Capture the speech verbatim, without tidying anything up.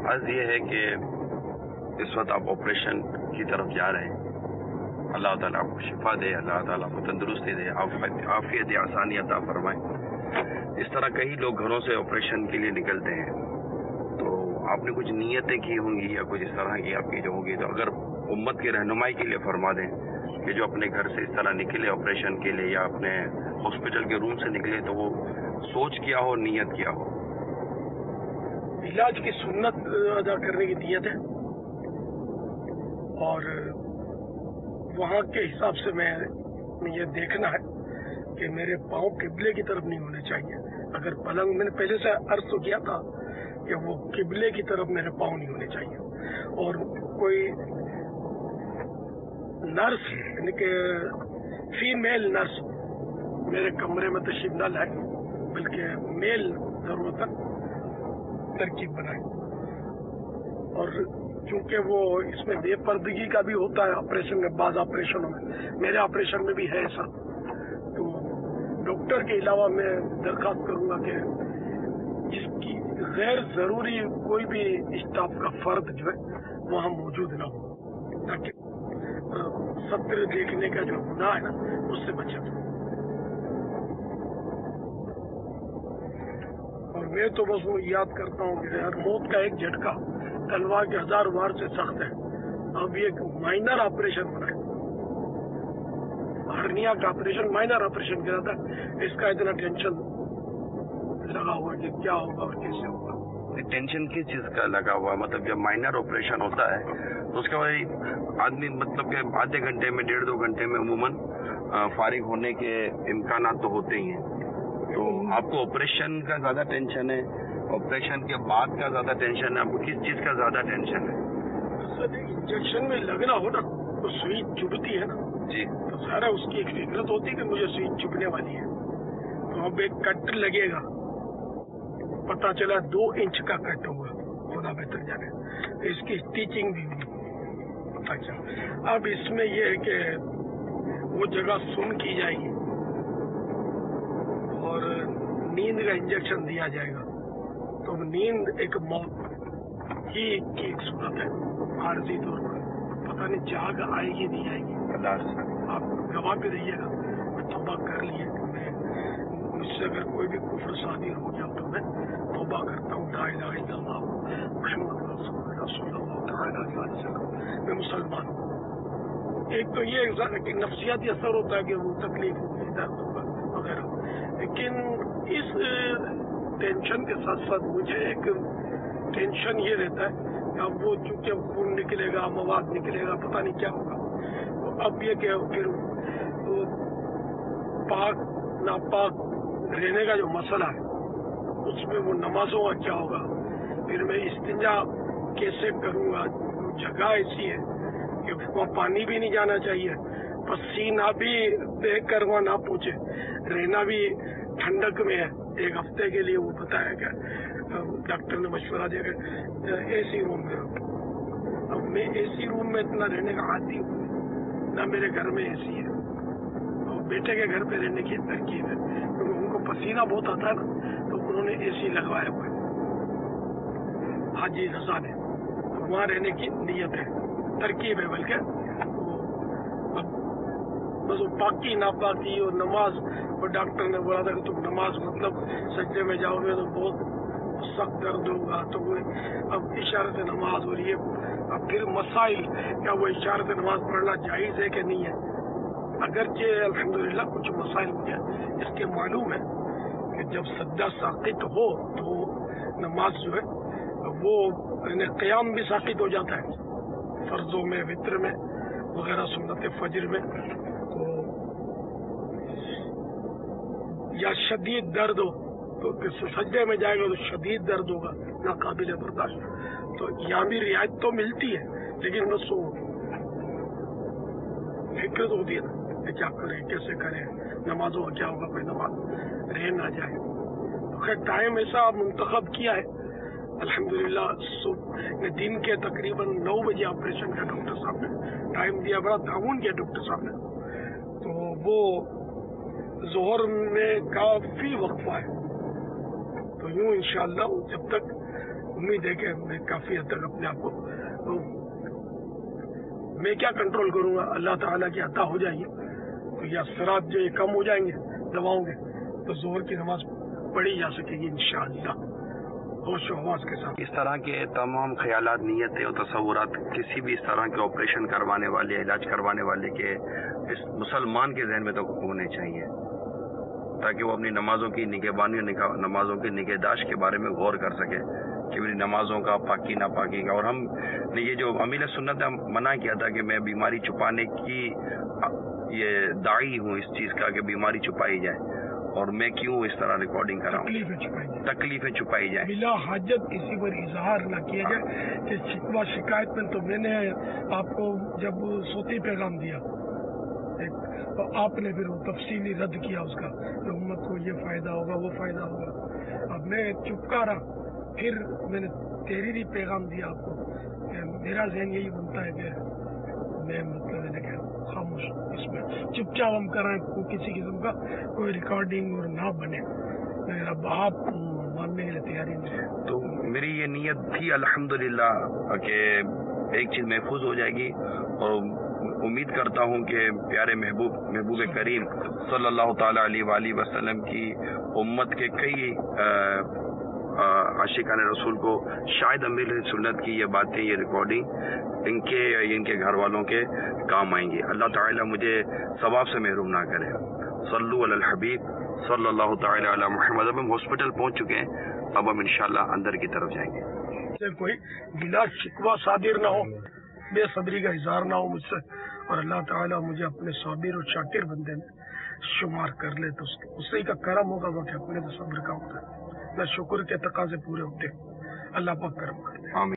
عرض یہ ہے کہ اس وقت آپ آپریشن کی طرف جا رہے ہیں. اللہ تعالیٰ آپ کو شفا دے, اللہ تعالیٰ آپ کو تندرستی دے, عافیت دے, آسانی عطا فرمائے. اس طرح کئی لوگ گھروں سے آپریشن کے لیے نکلتے ہیں, تو آپ نے کچھ نیتیں کی ہوں گی یا کچھ اس طرح کی آپ کی جو ہوگی, تو اگر امت کی رہنمائی کے لیے فرما دیں کہ جو اپنے گھر سے اس طرح نکلے آپریشن کے لیے یا اپنے ہاسپٹل کے روم سے نکلے, تو وہ سوچ کیا ہو, نیت کیا ہو. علاج کی سنت ادا کرنے کی نیت ہے, اور وہاں کے حساب سے میں یہ دیکھنا ہے کہ میرے پاؤں قبلے کی طرف نہیں ہونے چاہیے. اگر پلنگ میں نے پہلے سے عرض تو کیا تھا کہ وہ قبلے کی طرف میرے پاؤں نہیں ہونے چاہیے, اور کوئی نرس یعنی کہ فیمیل نرس میرے کمرے میں تشریف نہ لائے, بلکہ میل ضرورت ترکیب بنائے. اور چونکہ وہ اس میں بے پردگی کا بھی ہوتا ہے آپریشن میں, بعض آپریشنوں میں, میرے آپریشن میں بھی ہے ایسا, تو ڈاکٹر کے علاوہ میں درخواست کروں گا کہ جس کی غیر ضروری کوئی بھی اسٹاف کا فرد جو ہے وہاں موجود نہ ہو, تاکہ ستر دیکھنے کا جو گناہ ہے نا اس سے بچت ہو. اور میں تو بس وہ یاد کرتا ہوں کہ ہر موت کا ایک جھٹکا تلوار کے ہزار وار سے سخت ہے. اب یہ مائنر آپریشن بنا ہے, ہرنیا کا آپریشن مائنر آپریشن کیا تھا, اس کا اتنا ٹینشن لگا ہوا کہ کیا ہوگا اور کیسے ہوگا. ٹینشن کس چیز کا لگا ہوا؟ مطلب جب مائنر آپریشن ہوتا ہے تو اس کے بعد آدمی مطلب کہ آدھے گھنٹے میں ڈیڑھ دو گھنٹے میں عموماً فارغ ہونے کے امکانات تو ہوتے ہی ہیں. تو آپ کو آپریشن کا زیادہ ٹینشن ہے, آپریشن کے بعد کا زیادہ ٹینشن ہے, آپ کو کس چیز کا زیادہ ٹینشن ہے؟ سر انجیکشن میں لگنا ہو نا تو سوئی چبھتی ہے نا جی, تو سارا اس کی ایک فکرت ہوتی ہے کہ مجھے سوئی چبھنے والی ہے. تو اب ایک کٹ لگے گا, پتا چلا دو انچ کا کٹ ہوگا, خدا بہتر جانے, اس کی اسٹیچنگ بھی ہوگی پتا چلا. اب اس میں یہ ہے کہ وہ جگہ سن کی جائے گی اور نیند کا انجیکشن دیا جائے گا. تو نیند ایک موت ہی کی ایک صورت ہے عارضی طور پر, پتہ نہیں جاگ آئے گی نہیں آئے گی. آپ گواہ بھی رہیے گا, میں توبہ کر لیے کہ میں مجھ سے اگر کوئی بھی کفر صادر ہو گیا تو میں توبہ کرتا ہوں, لا الہ الا اللہ محمد رسول اللہ صلی اللہ تعالی علیہ وسلم, میں مسلمان ہوں. ایک تو یہ کہ نفسیاتی اثر ہوتا ہے کہ وہ تکلیف ہوگی, درد ہوگا وغیرہ, لیکن اس ٹینشن کے ساتھ ساتھ مجھے ایک ٹینشن یہ رہتا ہے کہ اب وہ چونکہ خون نکلے گا, مواد نکلے گا, پتہ نہیں کیا ہوگا. تو اب یہ کہ پھر وہ پاک ناپاک رہنے کا جو مسئلہ ہے اس میں وہ نمازوں کا کیا ہوگا, پھر میں استنجا کیسے کروں گا. جگہ ایسی ہے کہ وہاں پانی بھی نہیں جانا چاہیے, پسینہ بھی دیکھ کر وہاں نہ پہنچے, رہنا بھی ٹھنڈک میں ہے ایک ہفتے کے لیے. وہ بتایا گیا ڈاکٹر نے مشورہ دیا کہ اے سی روم میں رہو. اب میں اے سی روم میں اتنا رہنے کا عادی ہوں, نہ میرے گھر میں اے سی ہے, اور بیٹے کے گھر پہ رہنے کی ترکیب ہے کیونکہ ان کو پسینہ بہت آتا ہے نا, تو انہوں نے اے سی لگوایا ہوا ہے حاجی رضا نے, تو وہاں رہنے کی نیت ہے, ترکیب ہے. بلکہ بس وہ پاکی ناپاکی اور نماز, اور ڈاکٹر نے بولا تھا کہ تم نماز مطلب سجدے میں جاؤ گے تو بہت سخت درد ہوگا, تو وہ اب اشارت نماز ہو رہی ہے. اب پھر مسائل, کیا وہ اشارت نماز پڑھنا جائز ہے کہ نہیں ہے؟ اگرچہ الحمدللہ کچھ مسائل مجھے اس کے معلوم ہے کہ جب سجدہ ساقط ہو تو نماز جو ہے وہ قیام بھی ساقط ہو جاتا ہے, فرضوں میں, وتر میں وغیرہ, سنت فجر میں. تو یا شدید درد ہو تو سجدے میں جائے گا تو شدید درد ہوگا, ناقابل برداشت. تو یہاں بھی رعایت تو ملتی ہے, لیکن بس وہ فکر تو ہوتی ہے نا کہ کیا کریں, کیسے کریں, نمازوں کا کیا ہوگا, کوئی نماز رہ نہ جائے. تو خیر ٹائم ایسا منتخب کیا ہے الحمدللہ. صبح دن کے تقریباً نو بجے آپریشن کا ڈاکٹر صاحب نے ٹائم دیا, بڑا تعاون کیا ڈاکٹر صاحب نے. تو وہ ظہر میں کافی وقفہ ہے, تو یوں انشاءاللہ جب تک امید ہے کہ میں کافی حد تک اپنے آپ کو تو میں کیا کنٹرول کروں گا، اللہ تعالیٰ کی عطا ہو جائے گی تو یہ اثرات جو یہ کم ہو جائیں گے دواؤں کے تو ظہر کی نماز پڑھی جا سکے گی انشاءاللہ ہوش و حواس کے ساتھ۔ اس طرح کے تمام خیالات، نیتیں اور تصورات کسی بھی اس طرح کے آپریشن کروانے والے، علاج کروانے والے کے اس مسلمان کے ذہن میں تو ہونے چاہیے، تاکہ وہ اپنی نمازوں کی نگہبانی اور نمازوں کی نگہداشت کے بارے میں غور کر سکے کہ میری نمازوں کا پاکی ناپاکی کا۔ اور ہم نے یہ جو امیل سنت نے منع کیا تھا کہ میں بیماری چھپانے کی یہ داعی ہوں اس چیز کا کہ بیماری چھپائی جائے، اور میں کیوں اس طرح ریکارڈنگ کراؤں، تکلیفیں چھپائی جائیں، تکلیفیں چھپائی جائیں، بلا حاجت کسی پر اظہار نہ کیا جائے کہ شکوہ شکایت میں تو میں نے آپ کو جب صوتی پیغام دیا تو آپ نے پھر تفصیلی رد کیا اس کا کہ امت کو یہ فائدہ ہوگا وہ فائدہ ہوگا، اب میں چپکا رہا، پھر میں نے تحریری پیغام دیا آپ کو کہ میرا ذہن یہی بنتا ہے کہ میں مطلب ہے کہ خاموش اس میں چپ چاپ ہم کرائیں، کسی قسم کا کوئی ریکارڈنگ اور نہ بنے، اب آپ ماننے کے لیے تیاری نہیں۔ تو میری یہ نیت تھی الحمدللہ کہ ایک چیز محفوظ ہو جائے گی، اور امید کرتا ہوں کہ پیارے محبوب محبوب کریم صلی اللہ تعالی علیہ وآلہ وسلم کی امت کے کئی عاشقان رسول کو شاید امیر سنت کی یہ باتیں، یہ ریکارڈنگ ان کے یا ان کے گھر والوں کے کام آئیں گی۔ اللہ تعالیٰ مجھے ثواب سے محروم نہ کرے۔ صلو علی الحبیب صلی اللہ تعالی علی محمد۔ اب ہم ہاسپٹل پہنچ چکے ہیں، اب ہم انشاءاللہ اندر کی طرف جائیں گے۔ کوئی گلا شکوہ صادر نہ ہو، بے صبری کا اظہار نہ ہو مجھ سے، اور اللہ تعالیٰ مجھے اپنے صابر اور شاکر بندے میں شمار کر لے تو اسی کا کرم ہوگا وہ کہ اپنے تو صبر کا ہوتا ہے، نہ شکر کے تقاضے پورے ہوتے، اللہ پاک کرم کرتے۔ آمین۔